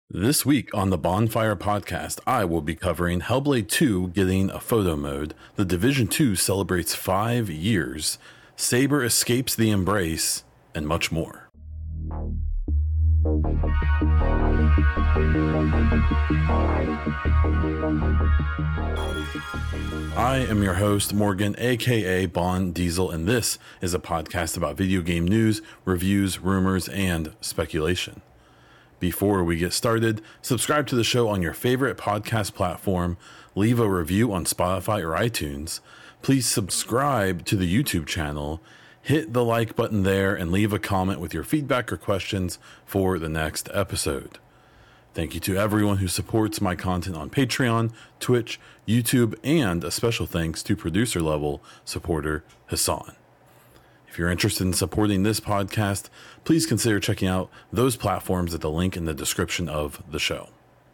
This week on the Bonfire Podcast, I will be covering Hellblade 2 getting a photo mode, The Division 2 celebrates 5 years, Saber escapes the Embrace, and much more. I am your host, Morgan, aka Bon Diesel, and this is a podcast about video game news, reviews, rumors, and speculation. Before we get started, subscribe to the show on your favorite podcast platform, leave a review on Spotify or iTunes. Please subscribe to the YouTube channel, hit the like button there, and leave a comment with your feedback or questions for the next episode. Thank you to everyone who supports my content on Patreon, Twitch, YouTube, and a special thanks to producer level supporter Hassan. If you're interested in supporting this podcast, please consider checking out those platforms at the link in the description of the show.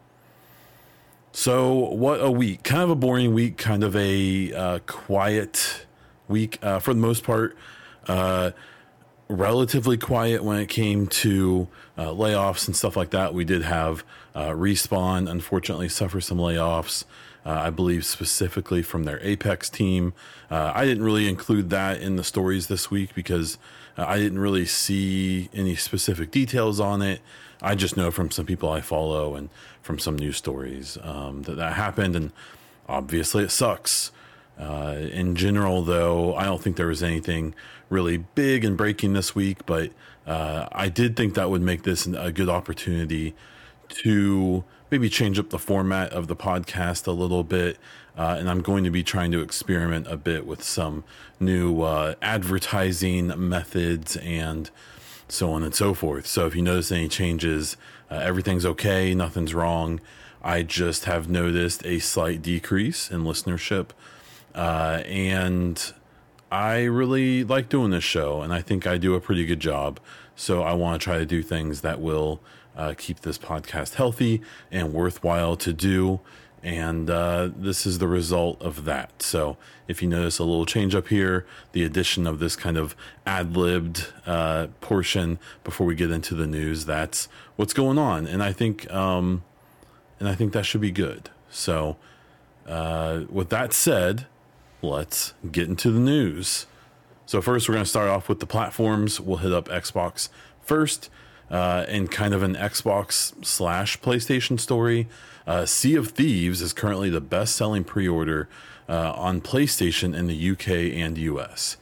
So, what a week. Kind of a boring week, kind of a quiet week for the most part. Relatively quiet when it came to layoffs and stuff like that. We did have Respawn, unfortunately, suffer some layoffs. I believe specifically from their Apex team. I didn't really include that in the stories this week because I didn't really see any specific details on it. I just know from some people I follow and from some news stories that happened, and obviously it sucks. In general, though, I don't think there was anything really big and breaking this week, but I did think that would make this a good opportunity to maybe change up the format of the podcast a little bit. And I'm going to be trying to experiment a bit with some new advertising methods and so on and so forth. So if you notice any changes, everything's okay, nothing's wrong. I just have noticed a slight decrease in listenership. And I really like doing this show, and I think I do a pretty good job. So I want to try to do things that will keep this podcast healthy and worthwhile to do. And this is the result of that. So if you notice a little change up here, the addition of this kind of ad-libbed portion before we get into the news, that's what's going on. And I think that should be good. So with that said, let's get into the news. So first, we're going to start off with the platforms. We'll hit up Xbox first, and kind of an Xbox/PlayStation story. Sea of Thieves is currently the best-selling pre-order on PlayStation in the UK and US.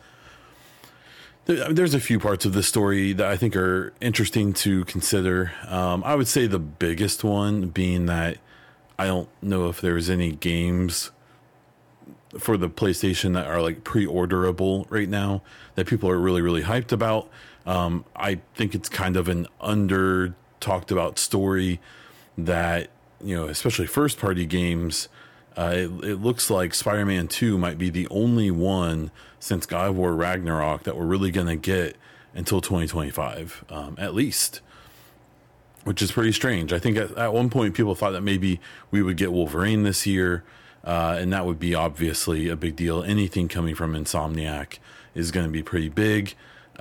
There's a few parts of this story that I think are interesting to consider. I would say the biggest one being that I don't know if there's any games for the PlayStation that are like pre-orderable right now that people are really, really hyped about. I think it's kind of an under talked about story that, you know, especially first party games, it looks like Spider-Man 2 might be the only one since God of War Ragnarok that we're really going to get until 2025, at least, which is pretty strange. I think at one point people thought that maybe we would get Wolverine this year. And that would be obviously a big deal. Anything coming from Insomniac is going to be pretty big.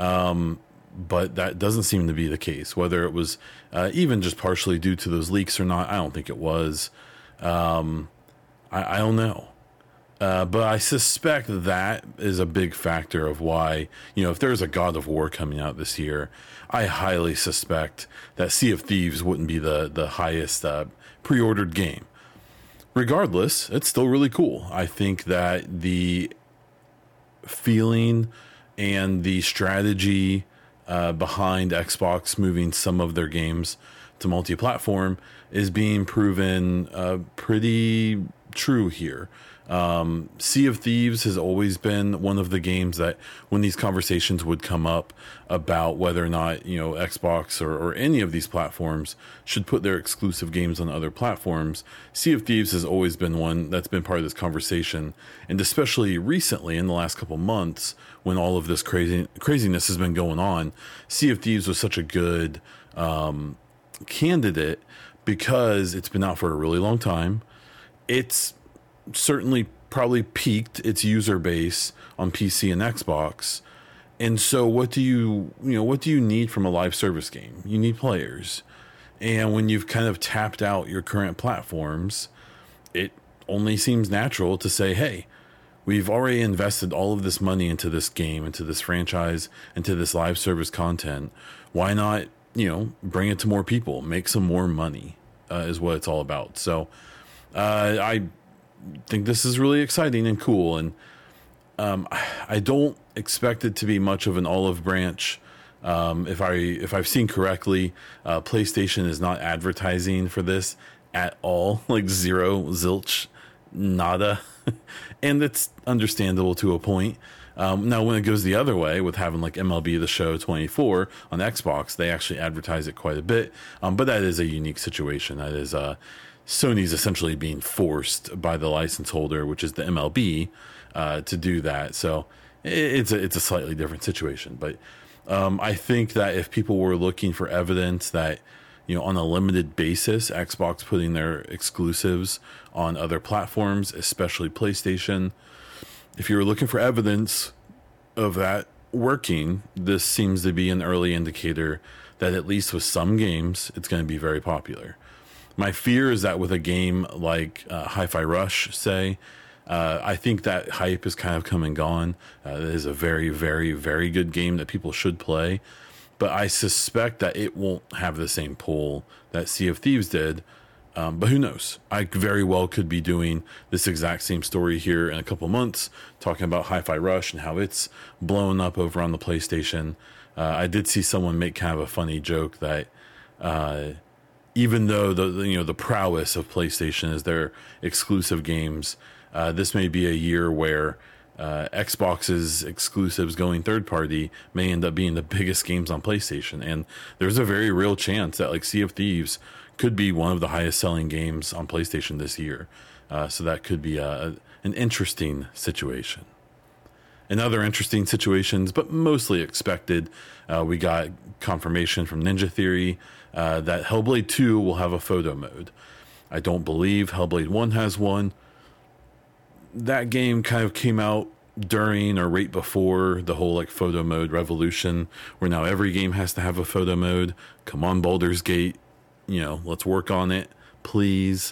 But that doesn't seem to be the case. Whether it was even just partially due to those leaks or not, I don't think it was. I don't know. But I suspect that is a big factor of why, you know, if there's a God of War coming out this year, I highly suspect that Sea of Thieves wouldn't be the highest pre-ordered game. Regardless, it's still really cool. I think that the feeling and the strategy behind Xbox moving some of their games to multi-platform is being proven pretty true here. Sea of Thieves has always been one of the games that when these conversations would come up about whether or not, you know, Xbox or any of these platforms should put their exclusive games on other platforms, Sea of Thieves has always been one that's been part of this conversation. And especially recently in the last couple months when all of this craziness has been going on, Sea of Thieves was such a good candidate because it's been out for a really long time. It's certainly probably peaked its user base on PC and Xbox. And so what do you need from a live service game? You need players. And when you've kind of tapped out your current platforms, it only seems natural to say, hey, we've already invested all of this money into this game, into this franchise, into this live service content. Why not, bring it to more people, make some more money, is what it's all about. So I think this is really exciting and cool. And I don't expect it to be much of an olive branch. If I've seen correctly, PlayStation is not advertising for this at all, like zero, zilch, nada. And it's understandable to a point. Now, when it goes the other way with having like MLB The Show 24 on Xbox, they actually advertise it quite a bit. But that is a unique situation. That is Sony's essentially being forced by the license holder, which is the MLB, to do that. So it's a slightly different situation. But I think that if people were looking for evidence that, on a limited basis, Xbox putting their exclusives on other platforms, especially PlayStation, if you were looking for evidence of that working, this seems to be an early indicator that at least with some games, it's going to be very popular. My fear is that with a game like Hi-Fi Rush, say, I think that hype is kind of come and gone. It is a very, very, very good game that people should play. But I suspect that it won't have the same pull that Sea of Thieves did. But who knows? I very well could be doing this exact same story here in a couple months, talking about Hi-Fi Rush and how it's blown up over on the PlayStation. I did see someone make kind of a funny joke that even though the prowess of PlayStation is their exclusive games, this may be a year where Xbox's exclusives going third party may end up being the biggest games on PlayStation. And there's a very real chance that like Sea of Thieves could be one of the highest selling games on PlayStation this year. So that could be an interesting situation. In other interesting situations, but mostly expected, we got confirmation from Ninja Theory that Hellblade 2 will have a photo mode. I don't believe Hellblade 1 has one. That game kind of came out during or right before the whole like photo mode revolution, where now every game has to have a photo mode. Come on, Baldur's Gate, let's work on it, please.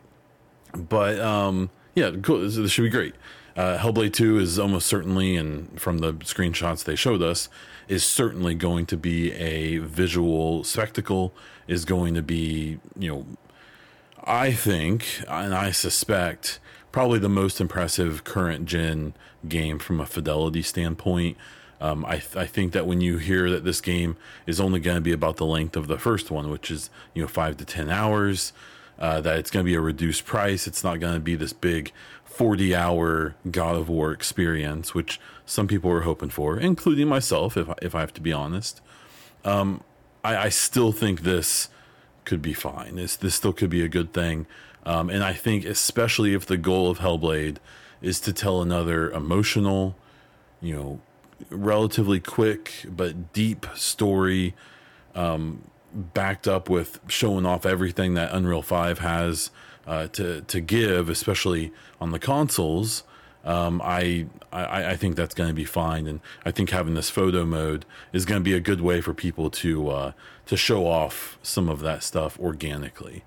But yeah, cool. This should be great. Hellblade 2 is almost certainly, and from the screenshots they showed us, is certainly going to be a visual spectacle, is going to be, I think, and I suspect, probably the most impressive current gen game from a fidelity standpoint. I think that when you hear that this game is only going to be about the length of the first one, which is 5 to 10 hours, that it's going to be a reduced price. It's not going to be this big 40-hour God of War experience, which some people were hoping for, including myself, if I have to be honest. I still think this could be fine. This still could be a good thing. And I think especially if the goal of Hellblade is to tell another emotional, relatively quick but deep story, backed up with showing off everything that Unreal 5 has to give, especially on the consoles, I think that's going to be fine. And I think having this photo mode is going to be a good way for people to show off some of that stuff organically.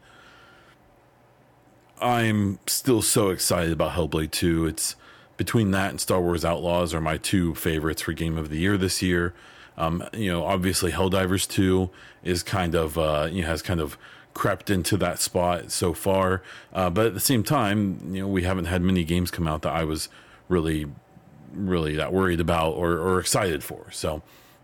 I'm still so excited about Hellblade 2. It's between that and Star Wars Outlaws are my two favorites for Game of the Year this year. Obviously Helldivers 2 is kind of, has kind of crept into that spot so far. But at the same time, we haven't had many games come out that I was really, really that worried about or excited for. So,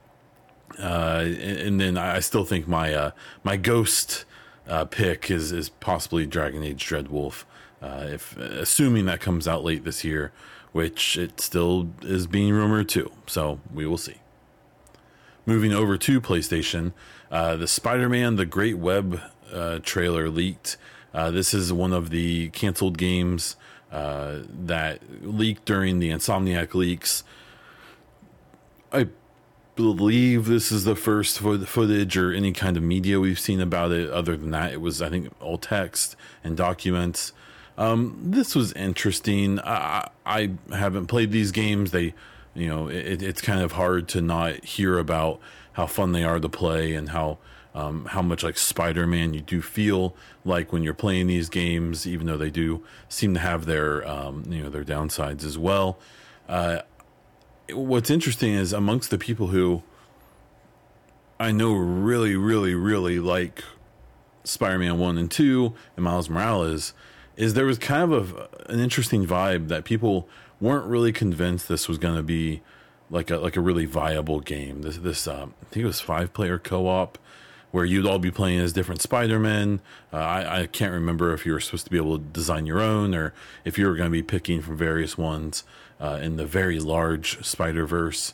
and then I still think my Ghost pick is possibly Dragon Age Dreadwolf, if assuming that comes out late this year, which it still is being rumored too. So we will see. Moving over to PlayStation, the Spider-Man: The Great Web trailer leaked. This is one of the canceled games that leaked during the Insomniac leaks. I believe this is the first footage or any kind of media we've seen about it. Other than that, it was, I think, all text and documents. This was interesting. I haven't played these games. It's kind of hard to not hear about how fun they are to play and how how much like Spider-Man you do feel like when you're playing these games, even though they do seem to have their their downsides as well. What's interesting is amongst the people who I know really, really, really like Spider-Man 1 and 2 and Miles Morales, is there was kind of an interesting vibe that people weren't really convinced this was going to be like a really viable game. This I think it was 5-player co-op where you'd all be playing as different Spider-Men. I can't remember if you were supposed to be able to design your own or if you were going to be picking from various ones in the very large Spider-Verse.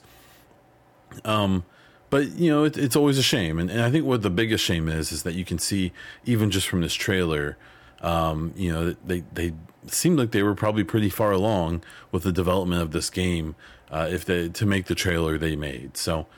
But it's always a shame, and I think what the biggest shame is that you can see even just from this trailer, they seemed like they were probably pretty far along with the development of this game, to make the trailer they made. So,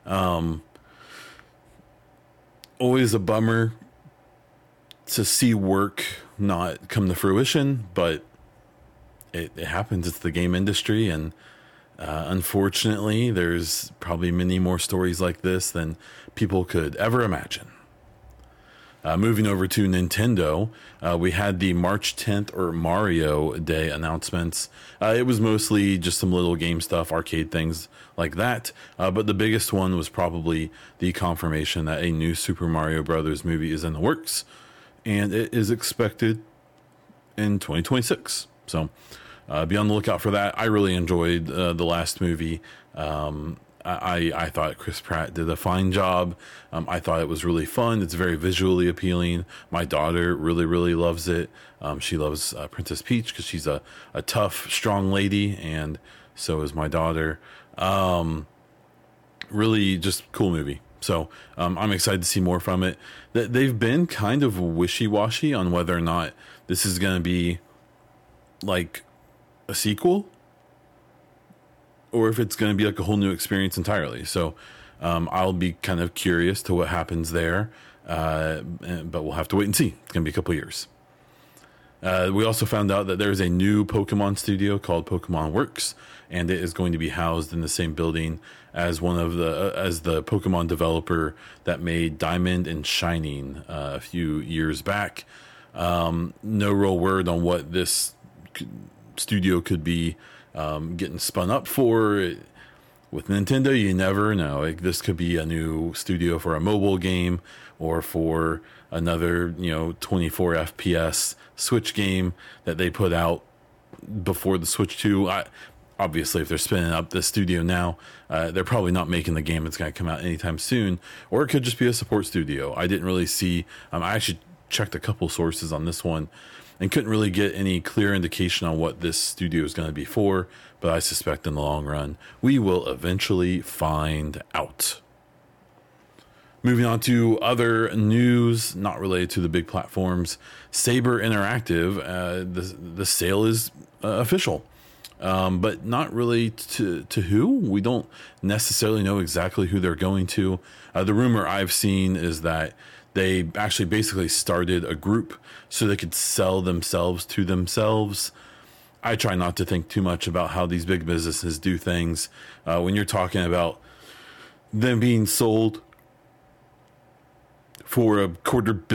always a bummer to see work not come to fruition, but it happens. It's the game industry, and unfortunately, there's probably many more stories like this than people could ever imagine. Moving over to Nintendo, we had the March 10th or Mario Day announcements. It was mostly just some little game stuff, arcade things like that. But the biggest one was probably the confirmation that a new Super Mario Brothers movie is in the works, and it is expected in 2026. So be on the lookout for that. I really enjoyed the last movie. I thought Chris Pratt did a fine job. I thought it was really fun. It's very visually appealing. My daughter really, really loves it. She loves Princess Peach because she's a tough, strong lady, and so is my daughter. Really just cool movie. So I'm excited to see more from it. They've been kind of wishy-washy on whether or not this is going to be like a sequel or if it's going to be like a whole new experience entirely. So I'll be kind of curious to what happens there, but we'll have to wait and see. It's going to be a couple years. We also found out that there's a new Pokemon studio called Pokemon Works, and it is going to be housed in the same building as the Pokemon developer that made Diamond and Shining a few years back. No real word on what this studio could be getting spun up for. With Nintendo, you never know. Like, this could be a new studio for a mobile game or for another 24 FPS Switch game that they put out before the Switch 2. Obviously, if they're spinning up this studio now, they're probably not making the game that's going to come out anytime soon, or it could just be a support studio. I didn't really see. I actually checked a couple sources on this one and couldn't really get any clear indication on what this studio is going to be for, but I suspect in the long run, we will eventually find out. Moving on to other news not related to the big platforms, Saber Interactive, the sale is official, but not really to who. We don't necessarily know exactly who they're going to. The rumor I've seen is that they actually basically started a group so they could sell themselves to themselves. I try not to think too much about how these big businesses do things. When you're talking about them being sold for $250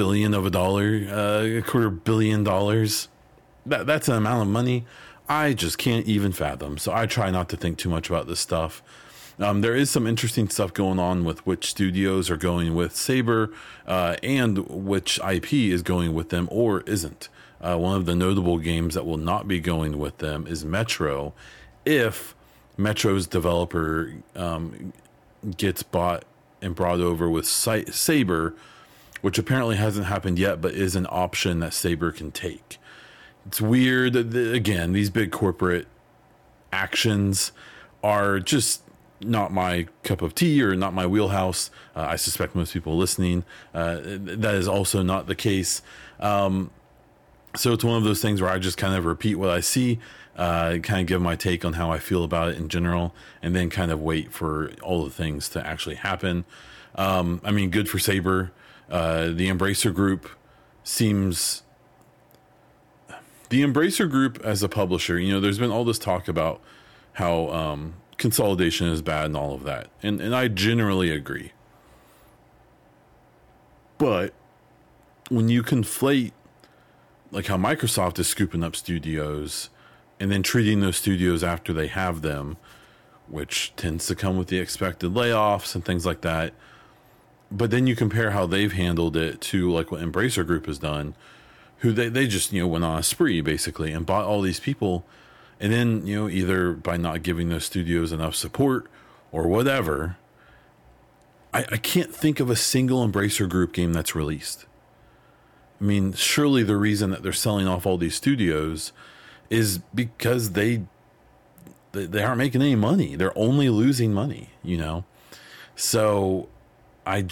million, that's an amount of money I just can't even fathom. So I try not to think too much about this stuff. There is some interesting stuff going on with which studios are going with Saber and which IP is going with them or isn't. One of the notable games that will not be going with them is Metro. If Metro's developer gets bought and brought over with Saber, which apparently hasn't happened yet, but is an option that Saber can take. It's weird. Again, these big corporate actions are just not my cup of tea or not my wheelhouse. I suspect most people listening, that is also not the case. So it's one of those things where I just kind of repeat what I see, kind of give my take on how I feel about it in general, and then kind of wait for all the things to actually happen. Good for Saber. The Embracer Group seems... The Embracer Group as a publisher, there's been all this talk about how consolidation is bad and all of that. And I generally agree. But when you conflate like how Microsoft is scooping up studios and then treating those studios after they have them, which tends to come with the expected layoffs and things like that. But then you compare how they've handled it to like what Embracer Group has done, who they just, went on a spree basically and bought all these people. And then, either by not giving those studios enough support or whatever, I can't think of a single Embracer Group game that's released. I mean, surely the reason that they're selling off all these studios is because they aren't making any money. They're only losing money, So I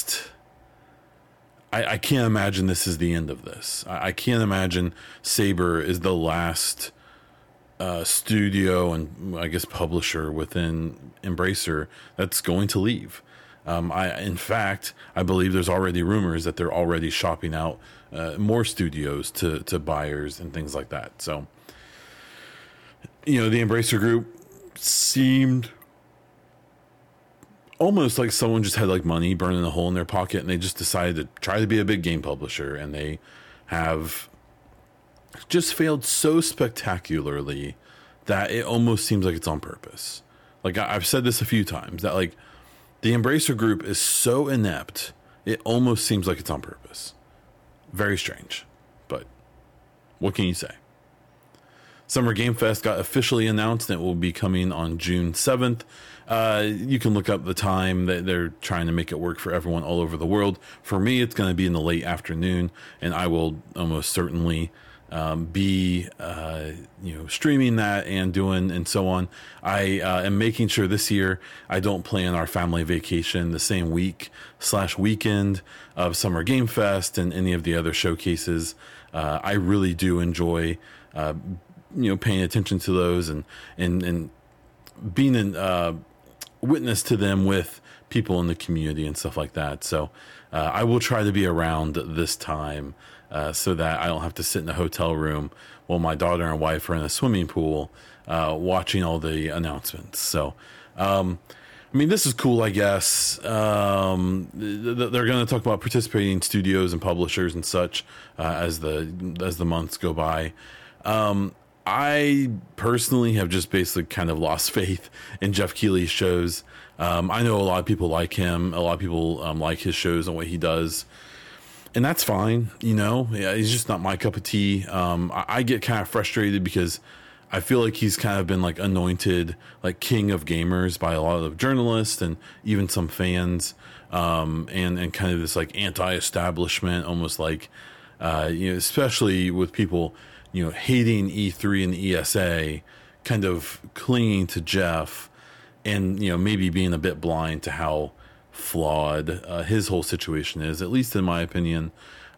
can't imagine this is the end of this. I can't imagine Saber is the last studio and I guess publisher within Embracer that's going to leave. In fact, I believe there's already rumors that they're already shopping out more studios to buyers and things like that. So, the Embracer Group seemed almost like someone just had like money burning a hole in their pocket and they just decided to try to be a big game publisher, and they have just failed so spectacularly that it almost seems like it's on purpose. Like I've said this a few times, that like the Embracer Group is so inept, it almost seems like it's on purpose. Very strange, but what can you say? Summer Game Fest got officially announced and it will be coming on June 7th. You can look up the time that they're trying to make it work for everyone all over the world. For me, it's going to be in the late afternoon, and I will almost certainly be streaming that and doing and so on. I am making sure this year I don't plan our family vacation the same week/weekend of Summer Game Fest and any of the other showcases. I really do enjoy paying attention to those and being in witness to them with people in the community and stuff like that. So I will try to be around this time so that I don't have to sit in a hotel room while my daughter and wife are in a swimming pool watching all the announcements. So, this is cool, I guess. They're going to talk about participating studios and publishers and such as the months go by. I personally have just basically kind of lost faith in Jeff Keighley's shows. I know a lot of people like him. A lot of people like his shows and what he does. And that's fine. Yeah, he's just not my cup of tea. I get kind of frustrated because I feel like he's kind of been like anointed like king of gamers by a lot of journalists and even some fans. And kind of this like anti-establishment, almost like, especially with people, hating E3 and the ESA, kind of clinging to Jeff and, maybe being a bit blind to how flawed his whole situation is, at least in my opinion.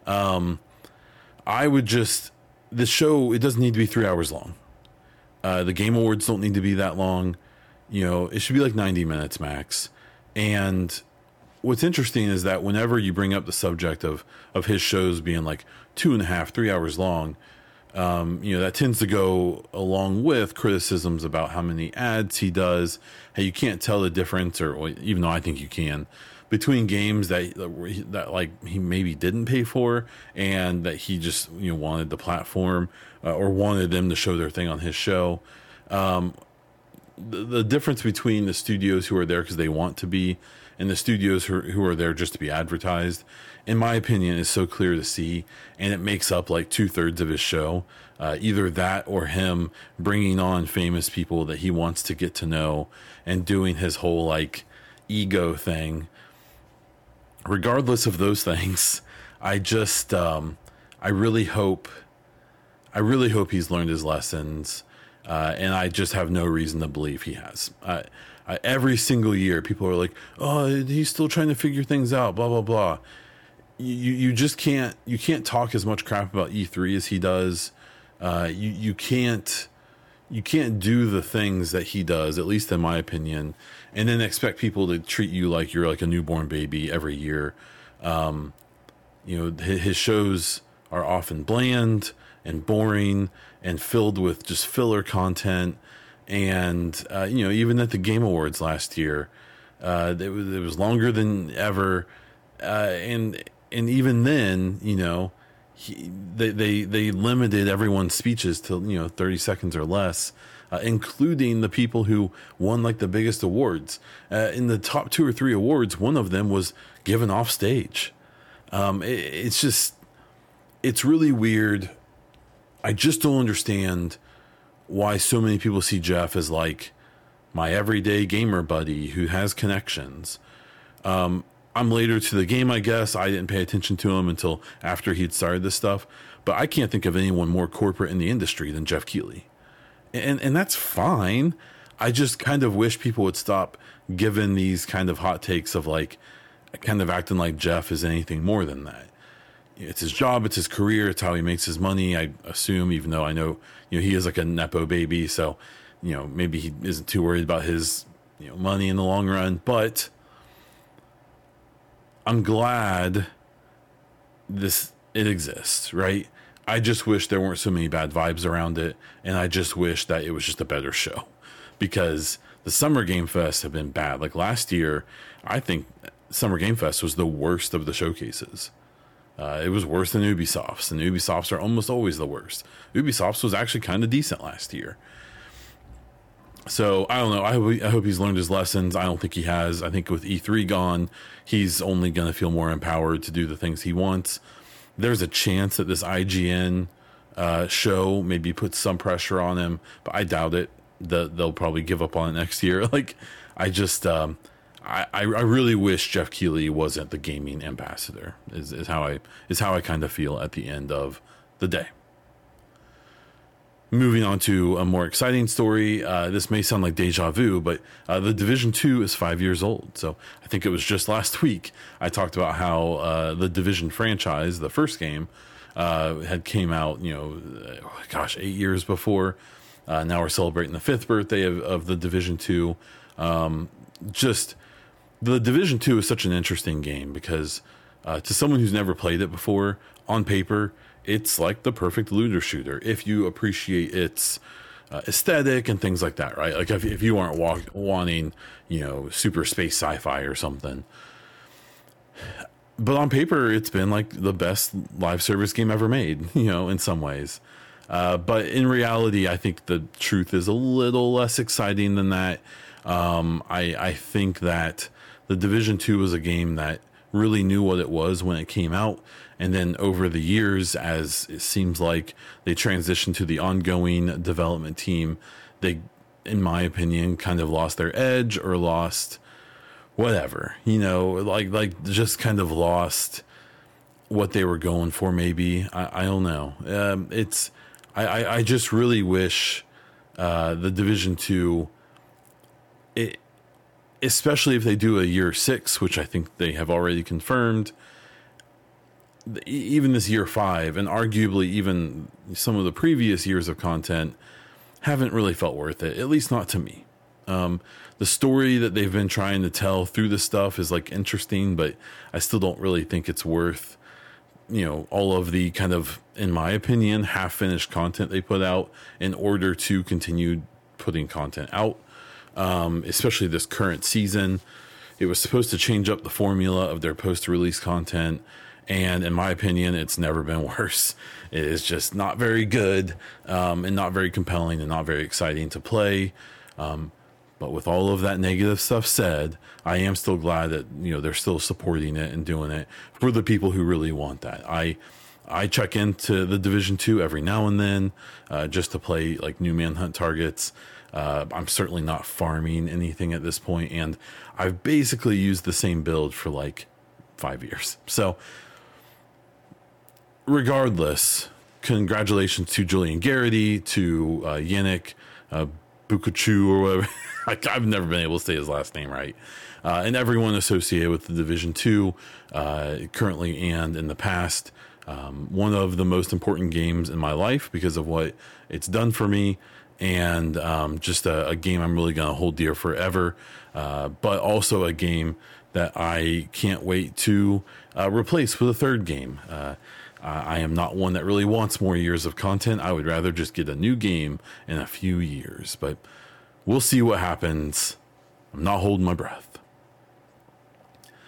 This show, it doesn't need to be 3 hours long. The Game Awards don't need to be that long. It should be like 90 minutes max. And what's interesting is that whenever you bring up the subject of his shows being like 2.5, 3 hours long, that tends to go along with criticisms about how many ads he does. Hey, you can't tell the difference, or even though I think you can, between games that like he maybe didn't pay for and that he just wanted the platform or wanted them to show their thing on his show. The difference between the studios who are there because they want to be and the studios who are there just to be advertised, in my opinion, is so clear to see, and it makes up like 2/3 of his show. Either that or him bringing on famous people that he wants to get to know and doing his whole like ego thing. Regardless of those things, I just I really hope he's learned his lessons, and I just have no reason to believe he has. Every single year, people are like, "Oh, he's still trying to figure things out." Blah blah blah. You just can't talk as much crap about E3 as he does. You can't do the things that he does, at least in my opinion, and then expect people to treat you like you're like a newborn baby every year. His shows are often bland and boring and filled with just filler content. And, even at the Game Awards last year, it was longer than ever. And and even then, they limited everyone's speeches to 30 seconds or less, including the people who won like the biggest awards. In the top 2 or 3 awards, one of them was given off stage. It's really weird. I just don't understand why so many people see Jeff as like my everyday gamer buddy who has connections. I'm later to the game, I guess. I didn't pay attention to him until after he'd started this stuff. But I can't think of anyone more corporate in the industry than Jeff Keighley. And that's fine. I just kind of wish people would stop giving these kind of hot takes of like, kind of acting like Jeff is anything more than that. It's his job, it's his career, it's how he makes his money, I assume, even though I know, he is like a Nepo baby. So, maybe he isn't too worried about his, money in the long run. But I'm glad it exists, right? I just wish there weren't so many bad vibes around it, and I just wish that it was just a better show, because the Summer Game Fest have been bad. Like last year, I think Summer Game Fest was the worst of the showcases. It was worse than Ubisoft's, and Ubisoft's are almost always the worst. Ubisoft's was actually kind of decent last year. So I don't know. I hope he's learned his lessons. I don't think he has. I think with E3 gone, he's only going to feel more empowered to do the things he wants. There's a chance that this IGN show maybe puts some pressure on him, but I doubt it. They'll probably give up on it next year. Like, I just, I really wish Jeff Keighley wasn't the gaming ambassador. Is how I kind of feel at the end of the day. Moving on to a more exciting story. This may sound like deja vu, but The Division 2 is 5 years old. So I think it was just last week I talked about how the Division franchise, the first game, had came out, 8 years before. Now we're celebrating the 5th birthday of The Division 2. The Division 2 is such an interesting game because to someone who's never played it before, on paper, it's like the perfect looter shooter if you appreciate its aesthetic and things like that, right? Like if you aren't wanting, super space sci-fi or something. But on paper, it's been like the best live service game ever made, in some ways. But in reality, I think the truth is a little less exciting than that. I think that The Division 2 was a game that really knew what it was when it came out. And then over the years, as it seems like they transitioned to the ongoing development team, they, in my opinion, kind of lost their edge or lost whatever, like just kind of lost what they were going for. Maybe, I don't know. I just really wish the Division 2, especially if they do a year 6, which I think they have already confirmed, even this year 5, and arguably even some of the previous years of content haven't really felt worth it, at least not to me. The story that they've been trying to tell through this stuff is like interesting, but I still don't really think it's worth, all of the kind of, in my opinion, half-finished content they put out in order to continue putting content out. Especially this current season. It was supposed to change up the formula of their post-release content, and in my opinion, it's never been worse. It is just not very good, and not very compelling, and not very exciting to play. But with all of that negative stuff said, I am still glad that they're still supporting it and doing it for the people who really want that. I check into the Division 2 every now and then, just to play like new manhunt targets. I'm certainly not farming anything at this point, and I've basically used the same build for like 5 years. So regardless, congratulations to Julian Garrity, to Yannick Bukachu, or whatever. I've never been able to say his last name right. And everyone associated with the Division 2, currently and in the past. One of the most important games in my life because of what it's done for me. And just a game I'm really going to hold dear forever, but also a game that I can't wait to replace with a third game. I am not one that really wants more years of content. I would rather just get a new game in a few years, but we'll see what happens. I'm not holding my breath.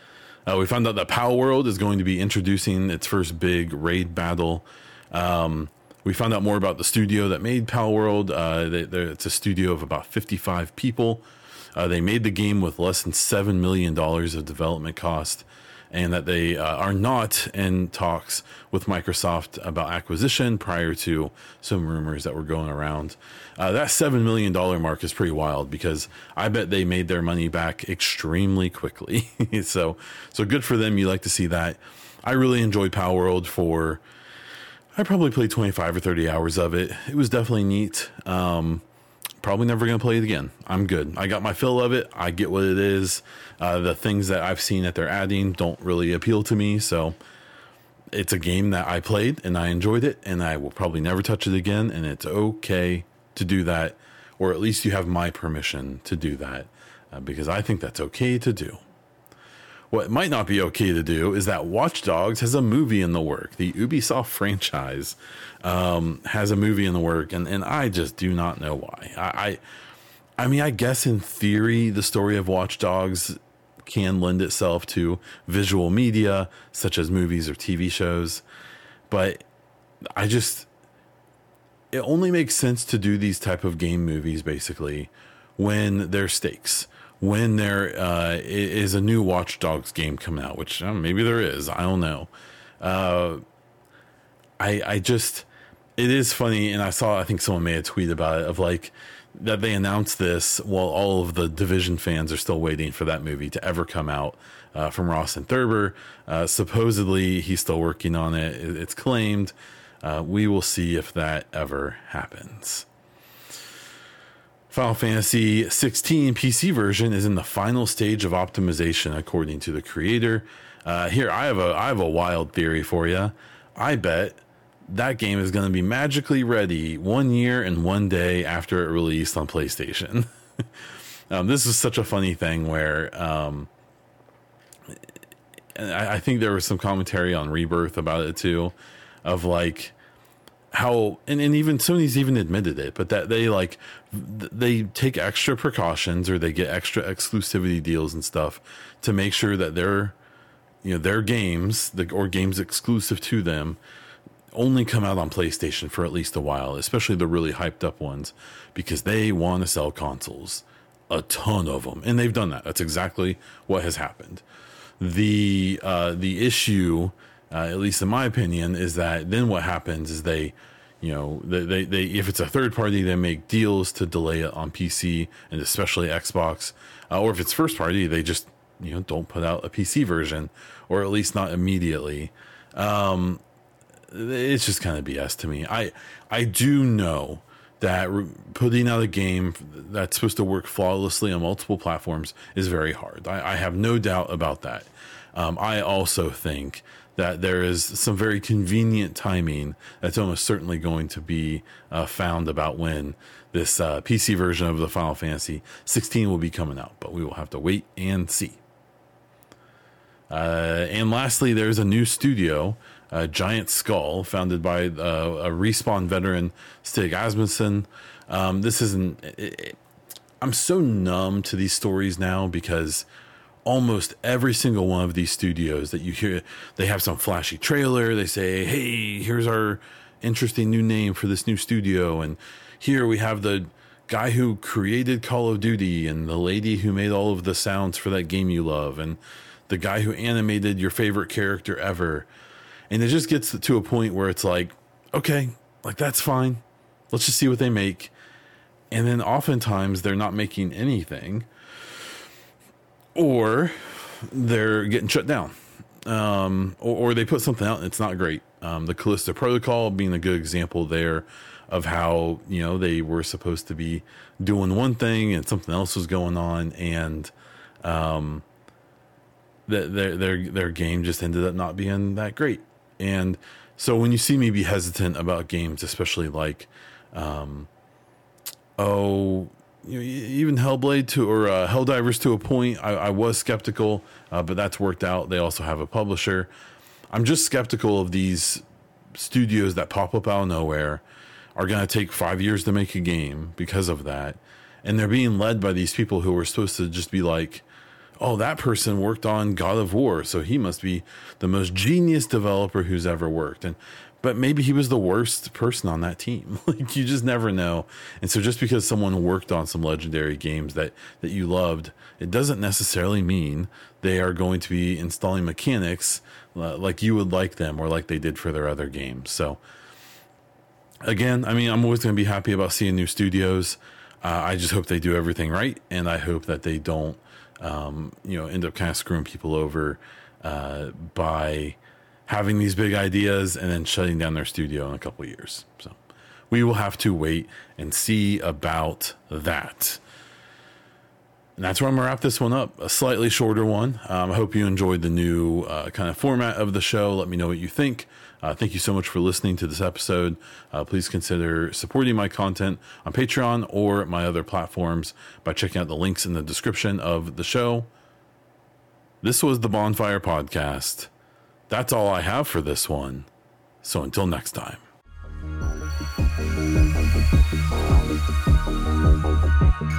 We found out that Power World is going to be introducing its first big raid battle. We found out more about the studio that made Power World. It's a studio of about 55 people. They made the game with less than $7 million of development cost, and that they are not in talks with Microsoft about acquisition prior to some rumors that were going around. That $7 million mark is pretty wild, because I bet they made their money back extremely quickly. So good for them. You like to see that. I really enjoyed Power World I probably played 25 or 30 hours of it. It was definitely neat. Probably never going to play it again. I'm good. I got my fill of it. I get what it is. The things that I've seen that they're adding don't really appeal to me. So it's a game that I played and I enjoyed it, and I will probably never touch it again. And it's okay to do that, or at least you have my permission to do that, because I think that's okay to do. What might not be okay to do is that Watch Dogs has a movie in the work. The Ubisoft franchise has a movie in the work, and I just do not know why. I mean, I guess in theory, the story of Watch Dogs can lend itself to visual media, such as movies or TV shows, but it only makes sense to do these type of game movies, basically, when there's stakes. When there is a new Watch Dogs game coming out, which maybe there is, I don't know. It is funny, and I think someone made a tweet about it, of like that they announced this while all of the Division fans are still waiting for that movie to ever come out, from Ross and Thurber. Supposedly he's still working on it. It's claimed. We will see if that ever happens. Final Fantasy 16 PC version is in the final stage of optimization, according to the creator. Here, I have a wild theory for you. I bet that game is going to be magically ready 1 year and 1 day after it released on PlayStation. This is such a funny thing where I think there was some commentary on Rebirth about it too, of like how, and even Sony's even admitted it, but that they take extra precautions, or they get extra exclusivity deals and stuff to make sure that their games, or games exclusive to them, only come out on PlayStation for at least a while, especially the really hyped up ones, because they want to sell consoles, a ton of them, and they've done that. That's exactly what has happened. The issue, at least in my opinion, is that then what happens is they if it's a third party, they make deals to delay it on PC and especially Xbox, or if it's first party, they just don't put out a PC version, or at least not immediately. It's just kind of BS to me. I do know that putting out a game that's supposed to work flawlessly on multiple platforms is very hard. I have no doubt about that. I also think that there is some very convenient timing that's almost certainly going to be found about when this PC version of the Final Fantasy 16 will be coming out, but we will have to wait and see. And lastly, there's a new studio, Giant Skull, founded by a Respawn veteran, Stig Asmussen. I'm so numb to these stories now, because almost every single one of these studios that you hear, they have some flashy trailer. They say, hey, here's our interesting new name for this new studio. And here we have the guy who created Call of Duty, and the lady who made all of the sounds for that game you love, and the guy who animated your favorite character ever. And it just gets to a point where it's like, okay, like that's fine. Let's just see what they make. And then oftentimes they're not making anything, or they're getting shut down, or they put something out and it's not great. The Callisto Protocol being a good example there of how, they were supposed to be doing one thing and something else was going on, and their game just ended up not being that great. And so when you see me be hesitant about games, especially like even Hellblade or Helldivers to a point, I was skeptical, but that's worked out. They also have a publisher. I'm just skeptical of these studios that pop up out of nowhere, are going to take 5 years to make a game because of that. And they're being led by these people who are supposed to just be like, oh, that person worked on God of War, so he must be the most genius developer who's ever worked. But maybe he was the worst person on that team. Like, you just never know. And so just because someone worked on some legendary games that you loved, it doesn't necessarily mean they are going to be installing mechanics like you would like them, or like they did for their other games. So again, I mean, I'm always going to be happy about seeing new studios. I just hope they do everything right, and I hope that they don't, end up kind of screwing people over by having these big ideas and then shutting down their studio in a couple of years. So we will have to wait and see about that. And that's where I'm going to wrap this one up. A slightly shorter one. I hope you enjoyed the new kind of format of the show. Let me know what you think. Thank you so much for listening to this episode. Please consider supporting my content on Patreon or my other platforms by checking out the links in the description of the show. This was the Bonfire Podcast. That's all I have for this one. So until next time.